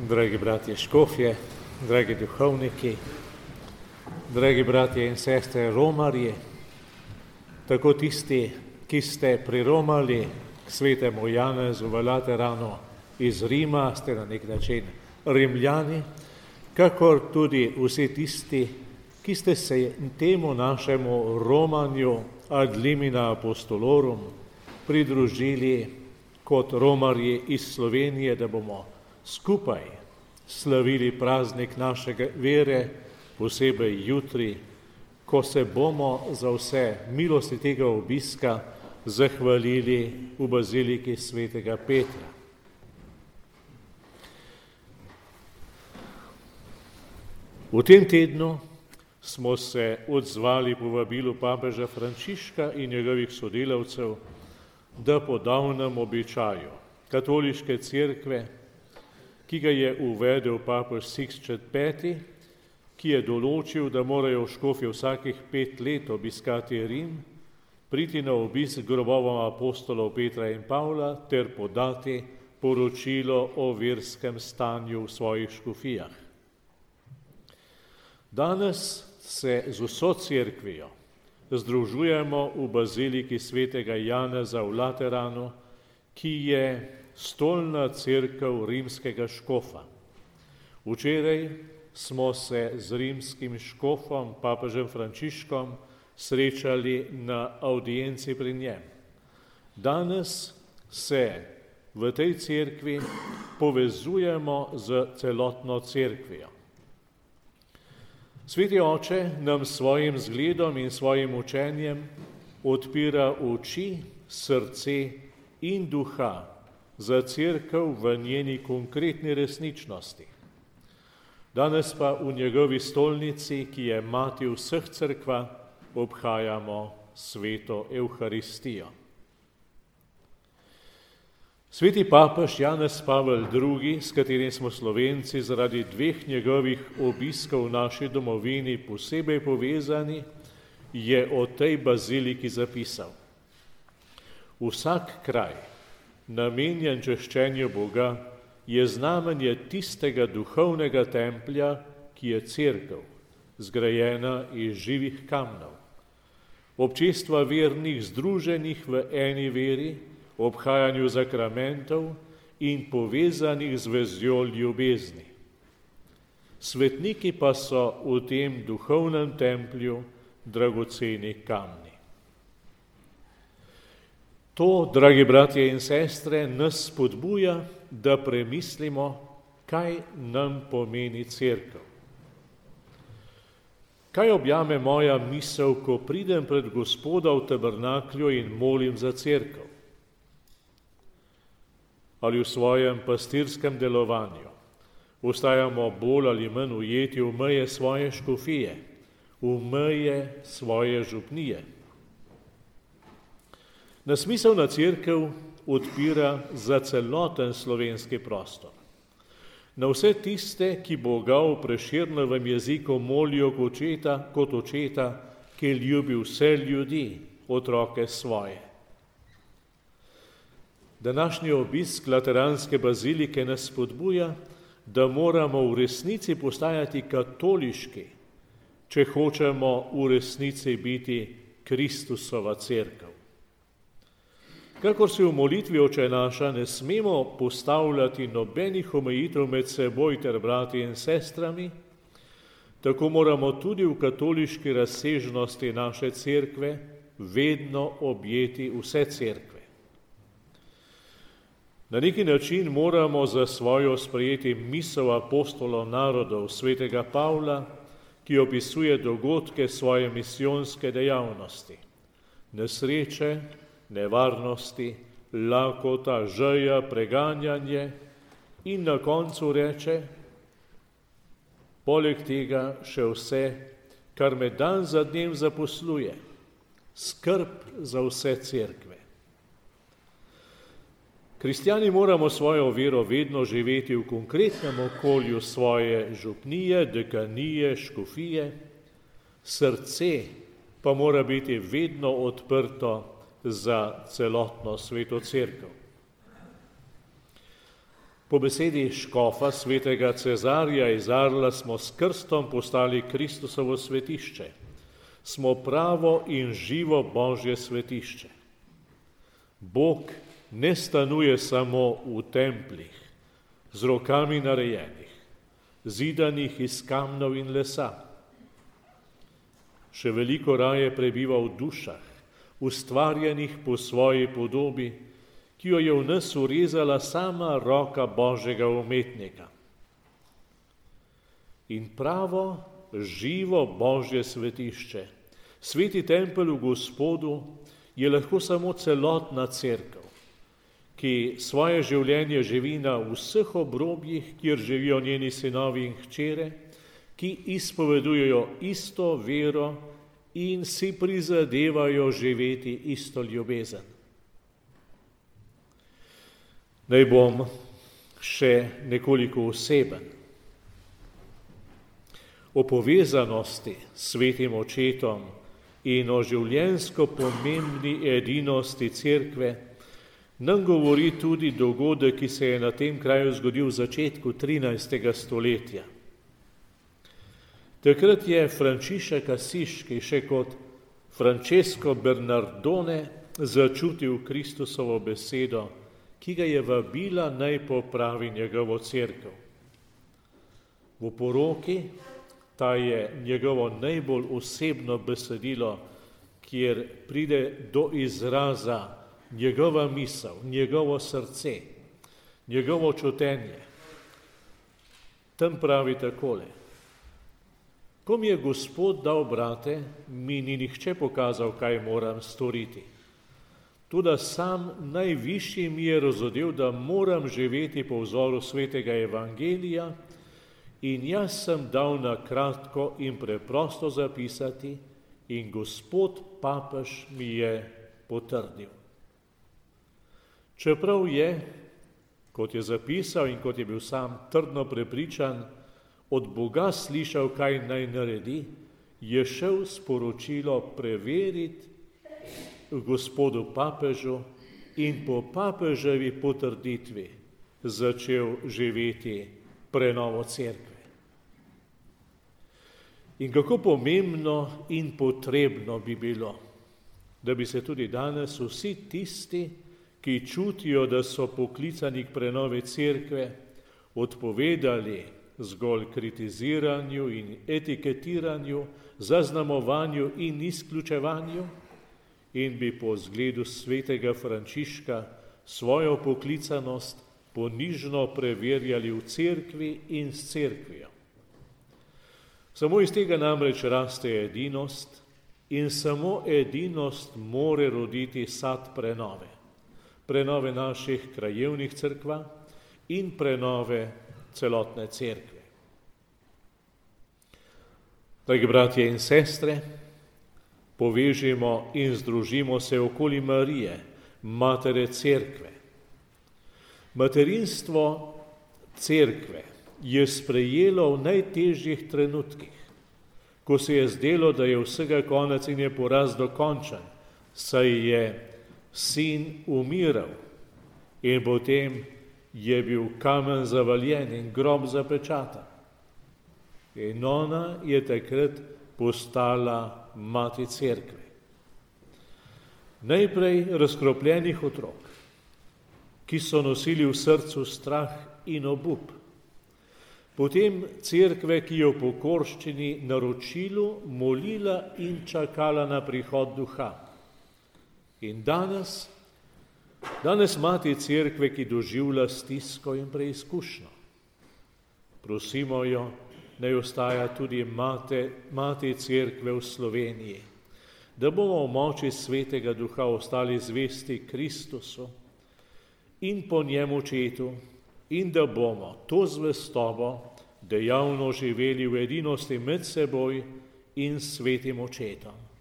Dragi bratje škofje, dragi duhovniki, dragi bratje in sestre romarji, tako tisti, ki ste priromali k svetemu Janezu v Lateranu iz Rima, ste na nek način Rimljani, kakor tudi vsi tisti, ki ste se temu našemu romanju ad limina apostolorum pridružili kot romarji iz Slovenije, da bomo skupaj slavili praznik našega vere, posebej jutri, ko se bomo za vse milosti tega obiska zahvalili v baziliki svetega Petra. V tem tednu smo se odzvali povabilu papeža Frančiška in njegovih sodelavcev, da po davnem običaju katoliške cerkve, ki ga je uvedel papež Sixt V., ki je določil, da morajo škofje vsakih 5 let obiskati Rim, priti na obisk grobovom apostolov Petra in Pavla ter podati poročilo o verskem stanju v svojih škofijah. Danes se z vso cerkvijo združujemo v baziliki svetega Janeza v Lateranu, ki je stolna cerkev rimskega škofa. Včeraj smo se z rimskim škofom, papežem Frančiškom, srečali na audienci pri njem. Danes se v tej cerkvi povezujemo z celotno cerkvijo. Sveti Oče nam svojim zgledom in svojim učenjem odpira oči, srce in duha za cerkev v njeni konkretni resničnosti. Danes pa v njegovi stolnici, ki je mati vseh cerkva, obhajamo sveto Evharistijo. Sveti papež Janez Pavel II., s katerim smo Slovenci zaradi 2 njegovih obiskov v naši domovini posebej povezani, je o tej baziliki zapisal: Vsak kraj, namenjen češčenju Boga, je znamenje tistega duhovnega templja, ki je cerkev, zgrajena iz živih kamnov. Občestva vernih združenih v eni veri, obhajanju zakramentov in povezanih z vezjo ljubezni. Svetniki pa so v tem duhovnem templju dragoceni kamni. To, dragi bratje in sestre, nas spodbuja, da premislimo, kaj nam pomeni cerkev. Kaj objame moja misel, ko pridem pred Gospoda v tabernaklju in molim za cerkev? Ali v svojem pastirskem delovanju ostajamo bolj ali manj ujeti v meje svoje škofije, v meje svoje župnije? Nasmiselna cerkev odpira za celoten slovenski prostor. Na vse tiste, ki Boga v Prešernovem jeziku molijo kot očeta, ki ljubi vse ljudi, otroke svoje. Današnji obisk Lateranske bazilike nas spodbuja, da moramo v resnici postajati katoliški, če hočemo v resnici biti Kristusova cerkev. Kakor se v molitvi Oče naša ne smemo postavljati nobenih omejitev med seboj ter brati in sestrami, tako moramo tudi v katoliški razsežnosti naše cerkve vedno objeti vse cerkve. Na neki način moramo za svojo sprejeti misel apostolov narodov svetega Pavla, ki opisuje dogodke svoje misijonske dejavnosti. Nesreče, nevarnosti, lakota, žeja, preganjanje in na koncu reče, poleg tega še vse, kar me dan za dnem zaposluje, skrb za vse cerkve. Kristjani moramo svojo vero vedno živeti v konkretnem okolju svoje župnije, dekanije, škofije, srce pa mora biti vedno odprto za celotno sveto cerkev. Po besedi škofa svetega Cezarja iz Arla smo s krstom postali Kristusovo svetišče. Smo pravo in živo Božje svetišče. Bog ne stanuje samo v templih, z rokami narejenih, zidanih iz kamnov in lesa. Še veliko raje prebiva v dušah, ustvarjenih po svoji podobi, ki jo je v nas urezala sama roka Božjega umetnika. In pravo, živo Božje svetišče, sveti tempelj v Gospodu, je lahko samo celotna cerkev, ki svoje življenje živi na vseh obrobjih, kjer živijo njeni sinovi in hčere, ki izpovedujejo isto vero in si prizadevajo živeti isto ljubezen. Naj bom še nekoliko oseben. O povezanosti s svetim očetom in o življenjsko pomembni edinosti cerkve nam govori tudi dogodek, ki se je na tem kraju zgodil v začetku 13. stoletja. Takrat je Frančišek Asiški še kot Francesco Bernardone začutil Kristusovo besedo, ki ga je vabila naj popravi njegovo cerkev. V poroki, ta je njegovo najbolj osebno besedilo, kjer pride do izraza njegova misel, njegovo srce, njegovo čutenje. Tam pravi takole: ko mi je Gospod dal brate, mi ni nihče pokazal, kaj moram storiti. Tudi sam najvišji mi je razodel, da moram živeti po vzoru svetega evangelija, in jaz sem dal na kratko in preprosto zapisati, in Gospod papež mi je potrdil. Čeprav je, kot je zapisal in kot je bil sam trdno prepričan, od Boga slišal, kaj naj naredi, je šel sporočilo preveriti Gospodu papežu in po papeževi potrditvi začel živeti prenovo cerkve. In kako pomembno in potrebno bi bilo, da bi se tudi danes vsi tisti, ki čutijo, da so poklicani k prenovi cerkve, odpovedali zgolj kritiziranju in etiketiranju, zaznamovanju in izključevanju in bi po zgledu svetega Frančiška svojo poklicanost ponižno preverjali v cerkvi in s cerkvijo. Samo iz tega namreč raste edinost in samo edinost more roditi sad prenove. Prenove naših krajevnih cerkva in prenove celotne cerkve. Dragi bratje in sestre, povežimo in združimo se okoli Marije, matere cerkve. Materinstvo cerkve je sprejelo v najtežjih trenutkih, ko se je zdelo, da je vsega konec in je poraz dokončen, saj je sin umiral in potem je bil kamen zavaljen in grob zapečatan. In ona je takrat postala mati cerkve. Najprej razkropljenih otrok, ki so nosili v srcu strah in obup. Potem cerkve, ki je v pokorščini naročilu molila in čakala na prihod duha. In danes mati cerkve, ki doživlja stisko in preizkušnjo. Prosimo jo, naj ostaja tudi mati cerkve v Sloveniji, da bomo v moči svetega duha ostali zvesti Kristusu in po njemu očetu in da bomo to zvestobo dejavno živeli v edinosti med seboj in svetim očetom.